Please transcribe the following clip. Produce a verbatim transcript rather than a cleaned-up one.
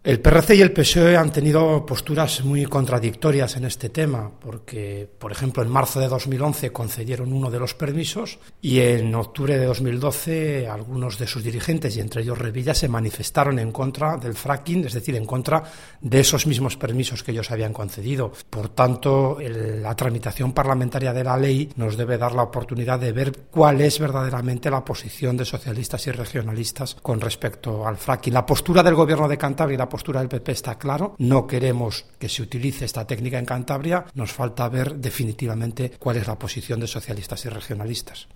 El P R C y el P S O E han tenido posturas muy contradictorias en este tema, porque, por ejemplo, en marzo de dos mil once concedieron uno de los permisos y en octubre de dos mil doce algunos de sus dirigentes, y entre ellos Revilla, se manifestaron en contra del fracking, es decir, en contra de esos mismos permisos que ellos habían concedido. Por tanto, el, la tramitación parlamentaria de la ley nos debe dar la oportunidad de ver cuál es verdaderamente la posición de socialistas y regionalistas con respecto al fracking. La postura del Gobierno de Cantabria y la postura del P P está claro, no queremos que se utilice esta técnica en Cantabria, nos falta ver definitivamente cuál es la posición de socialistas y regionalistas.